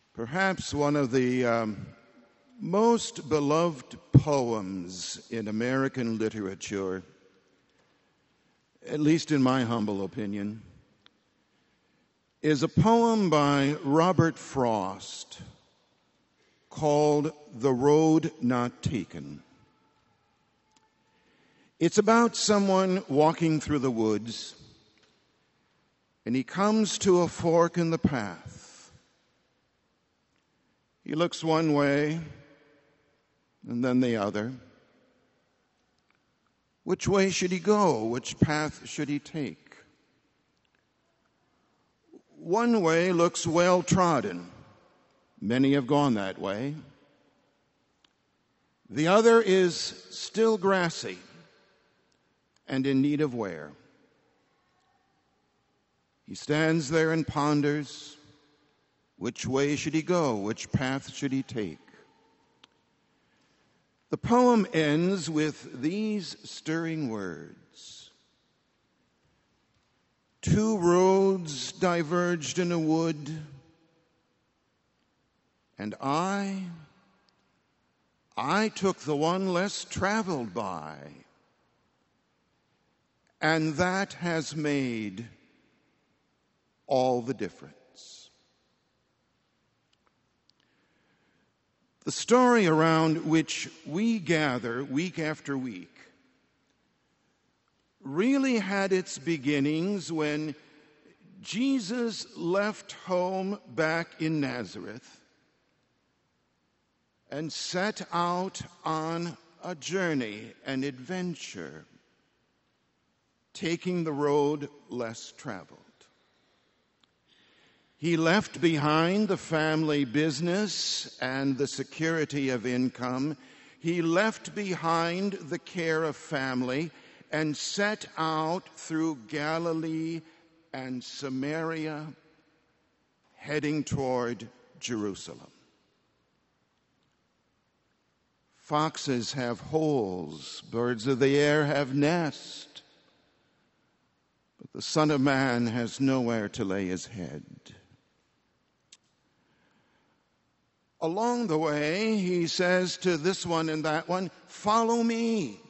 Perhaps one of the most beloved poems in American literature, at least in my humble opinion, is a poem by Robert Frost called The Road Not Taken. It's about someone walking through the woods, and he comes to a fork in the path. He looks one way and then the other. Which way should he go? Which path should he take? One way looks well trodden. Many have gone that way. The other is still grassy and in need of wear. He stands there and ponders, which way should he go? Which path should he take? The poem ends with these stirring words. Two roads diverged in a wood, and I took the one less traveled by, and that has made all the difference. The story around which we gather week after week really had its beginnings when Jesus left home back in Nazareth and set out on a journey, an adventure, taking the road less traveled. He left behind the family business and the security of income. He left behind the care of family and set out through Galilee and Samaria, heading toward Jerusalem. Foxes have holes, birds of the air have nests, but the Son of Man has nowhere to lay his head. Along the way, he says to this one and that one, "Follow me."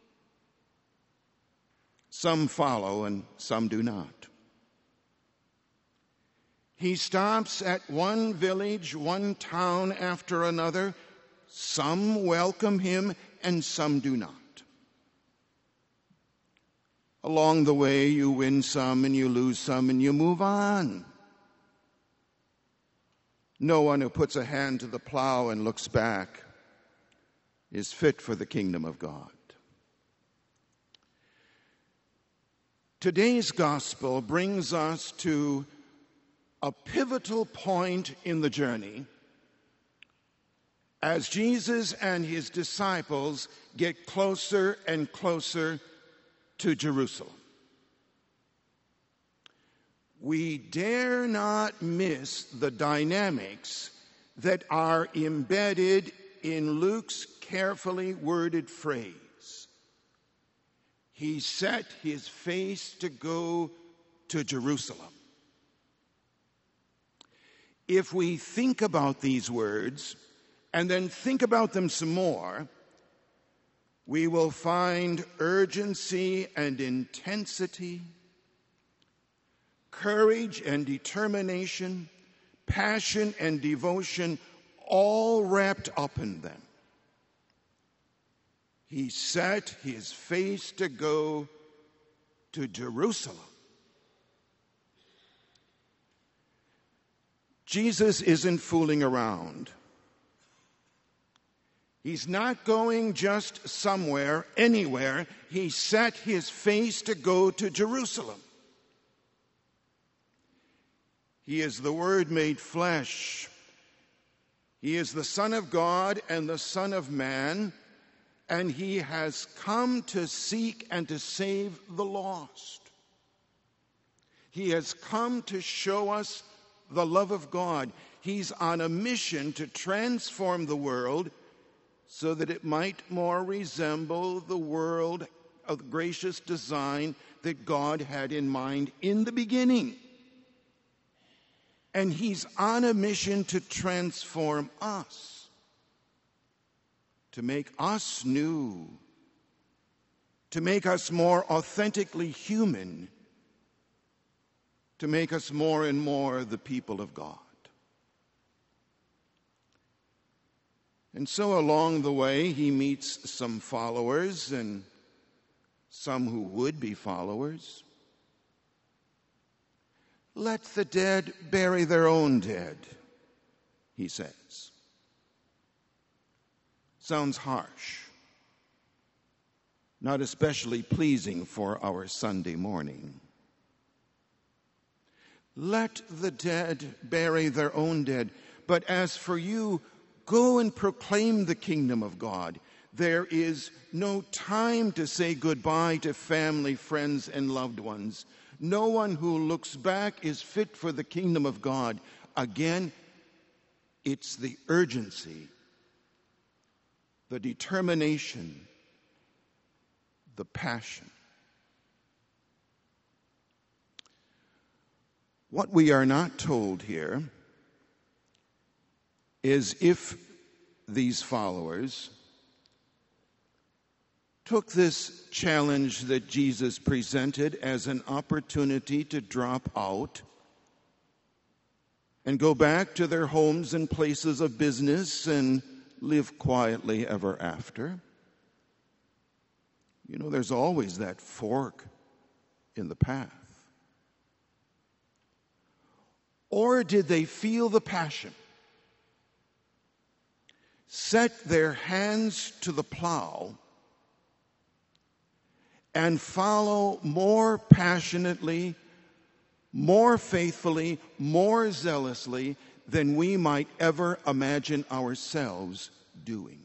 Some follow and some do not. He stops at one village, one town after another. Some welcome him and some do not. Along the way, you win some and you lose some and you move on. No one who puts a hand to the plow and looks back is fit for the kingdom of God. Today's gospel brings us to a pivotal point in the journey as Jesus and his disciples get closer and closer to Jerusalem. We dare not miss the dynamics that are embedded in Luke's carefully worded phrase. He set his face to go to Jerusalem. If we think about these words and then think about them some more, we will find urgency and intensity, courage and determination, passion and devotion, all wrapped up in them. He set his face to go to Jerusalem. Jesus isn't fooling around. He's not going just somewhere, anywhere. He set his face to go to Jerusalem. He is the Word made flesh. He is the Son of God and the Son of Man, and he has come to seek and to save the lost. He has come to show us the love of God. He's on a mission to transform the world so that it might more resemble the world of gracious design that God had in mind in the beginning. And he's on a mission to transform us, to make us new, to make us more authentically human, to make us more and more the people of God. And so along the way, he meets some followers and some who would be followers. Let the dead bury their own dead, he says. Sounds harsh, not especially pleasing for our Sunday morning. Let the dead bury their own dead, but as for you, go and proclaim the kingdom of God. There is no time to say goodbye to family, friends, and loved ones. No one who looks back is fit for the kingdom of God. Again, it's the urgency, the determination, the passion. What we are not told here is if these followers took this challenge that Jesus presented as an opportunity to drop out and go back to their homes and places of business and live quietly ever after. You know, there's always that fork in the path. Or did they feel the passion, set their hands to the plow, and follow more passionately, more faithfully, more zealously than we might ever imagine ourselves doing?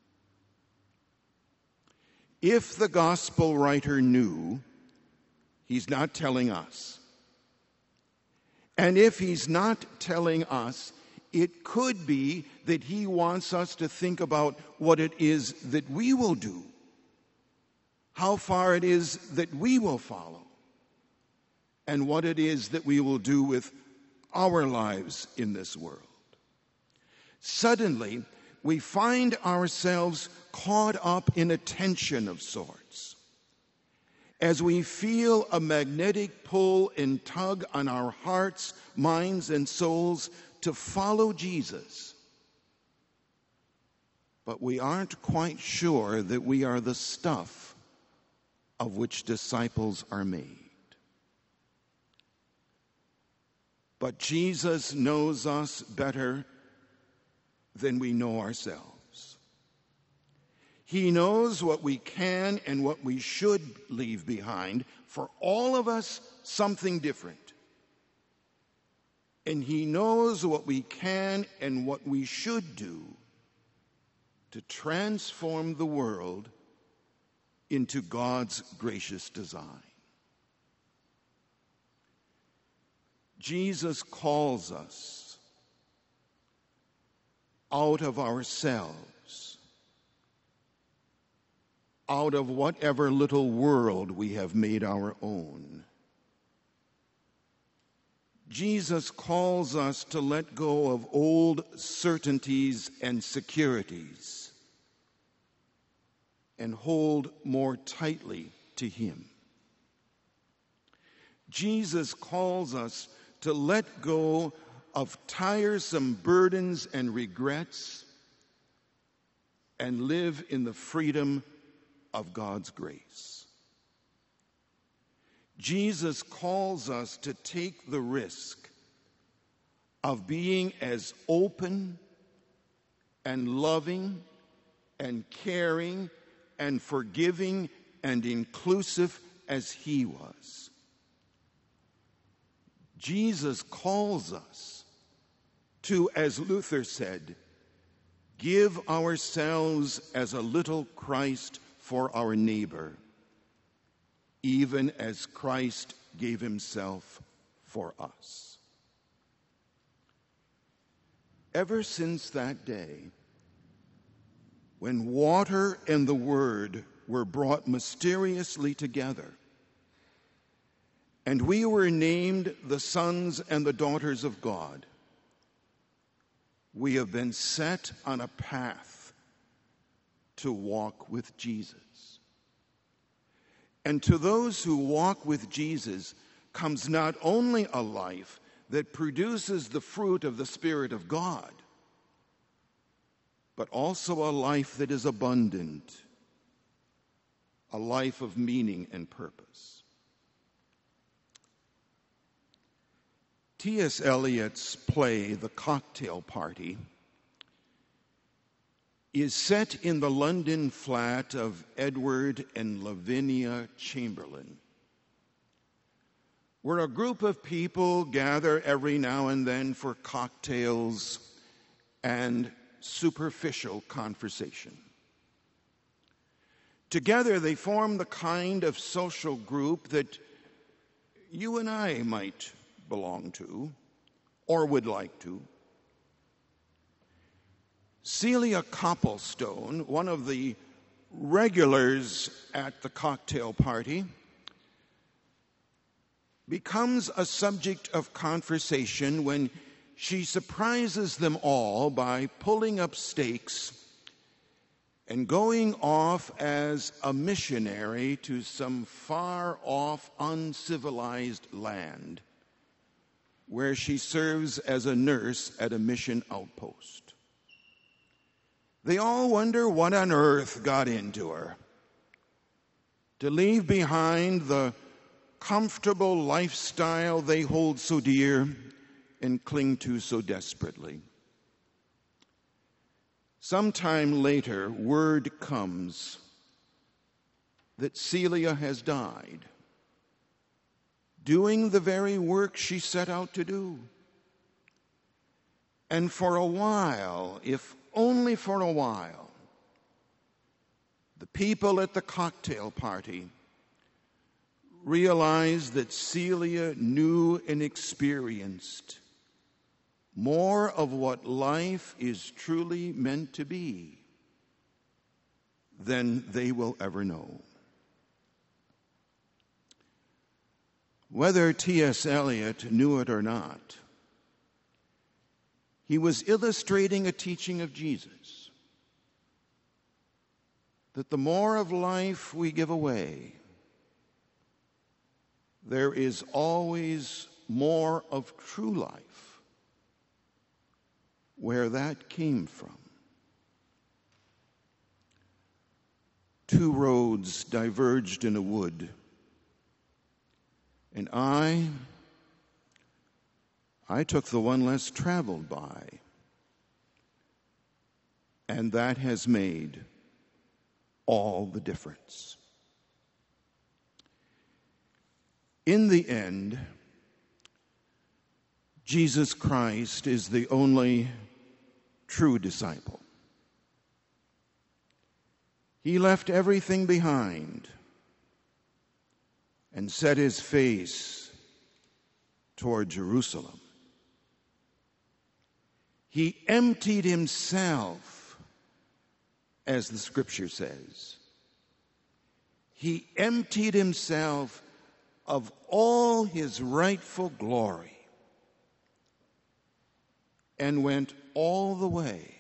If the gospel writer knew, he's not telling us. And if he's not telling us, it could be that he wants us to think about what it is that we will do, how far it is that we will follow, and what it is that we will do with our lives in this world. Suddenly, we find ourselves caught up in a tension of sorts, as we feel a magnetic pull and tug on our hearts, minds, and souls to follow Jesus. But we aren't quite sure that we are the stuff of which disciples are made. But Jesus knows us better than we know ourselves. He knows what we can and what we should leave behind. For all of us, something different. And he knows what we can and what we should do to transform the world into God's gracious design. Jesus calls us out of ourselves, out of whatever little world we have made our own. Jesus calls us to let go of old certainties and securities and hold more tightly to him. Jesus calls us to let go of tiresome burdens and regrets and live in the freedom of God's grace. Jesus calls us to take the risk of being as open and loving and caring and forgiving and inclusive as he was. Jesus calls us to, as Luther said, give ourselves as a little Christ for our neighbor, even as Christ gave himself for us. Ever since that day, when water and the Word were brought mysteriously together, and we were named the sons and the daughters of God. We have been set on a path to walk with Jesus. And to those who walk with Jesus comes not only a life that produces the fruit of the Spirit of God, but also a life that is abundant, a life of meaning and purpose. T.S. Eliot's play, The Cocktail Party, is set in the London flat of Edward and Lavinia Chamberlain, where a group of people gather every now and then for cocktails and superficial conversation. Together they form the kind of social group that you and I might belong to or would like to. Celia Copplestone, one of the regulars at the cocktail party, becomes a subject of conversation when she surprises them all by pulling up stakes and going off as a missionary to some far-off, uncivilized land where she serves as a nurse at a mission outpost. They all wonder what on earth got into her to leave behind the comfortable lifestyle they hold so dear and cling to so desperately. Sometime later, word comes that Celia has died, doing the very work she set out to do. And for a while, if only for a while, the people at the cocktail party realized that Celia knew and experienced more of what life is truly meant to be than they will ever know. Whether T.S. Eliot knew it or not, he was illustrating a teaching of Jesus, that the more of life we give away, there is always more of true life where that came from. Two roads diverged in a wood, and I took the one less traveled by, and that has made all the difference. In the end, Jesus Christ is the only true disciple. He left everything behind and set his face toward Jerusalem. He emptied himself, as the scripture says. He emptied himself of all his rightful glory and went all the way,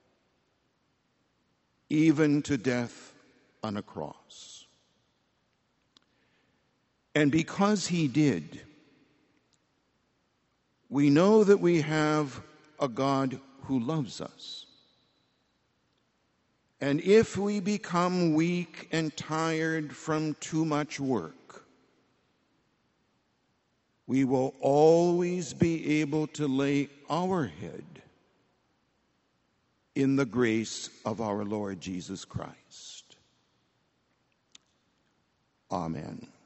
even to death on a cross. And because he did, we know that we have a God who loves us. And if we become weak and tired from too much work, we will always be able to lay our head in the grace of our Lord Jesus Christ. Amen.